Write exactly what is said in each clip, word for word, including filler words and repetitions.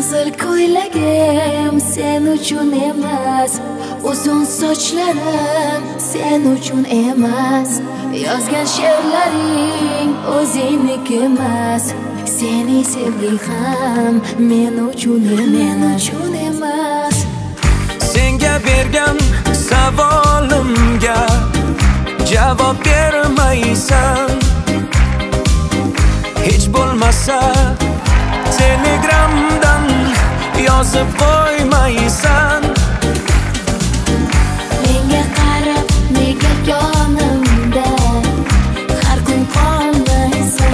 Qizil ko'ylagim sen uchun emas, uzun sochlarim sen uchun emas, yozgan she'rlaring o'zingniki emas, seni sevging ham men uchun men uchun emas. Senga bergan savolimga javob bermaysan, hech bo'lmasa telegramdan yozib qo'ymaysan. Menga qarab nega yonimda har kun qolmaysan,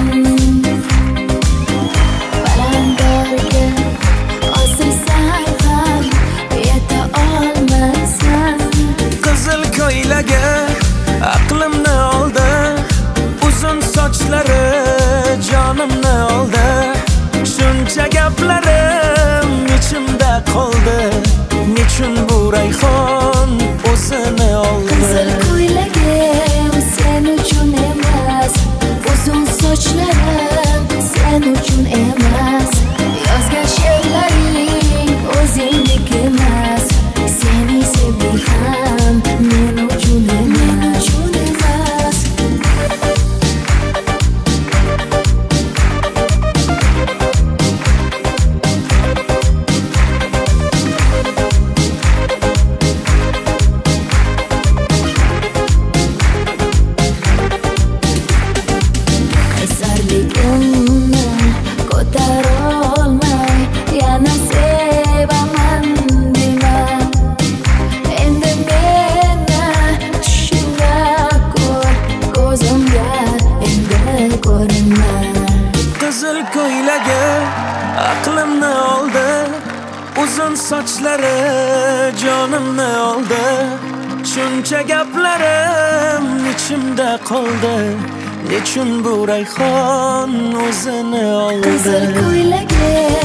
balandorga osilsang ham yeta olmaysan. Qizil ko'ylagi aqlimni oldi, uzun sochlari jonimni oldi, shuncha gaplarim ichimda qoldi, nechun bu rayhon o'zini oldi. Qizil ko'ylagim sen uchun emas, uzun sochlarim sen uchun emas, yozgan she'rlaring o'zingniki emas, seni sevging ham men uchun men uchun emas. Qaysarligimni ko'tarolmay yana sevaman dema, endi meni tushingda ko'r, ko'zimga endi ko'rinma. Qizil ko'ylagi aqlimni oldi, uzun sochlari jonimni oldi, shuncha gaplarim ichimda qoldi, nechun bu rayhon o'zini oldi. Qizil ko'ylagim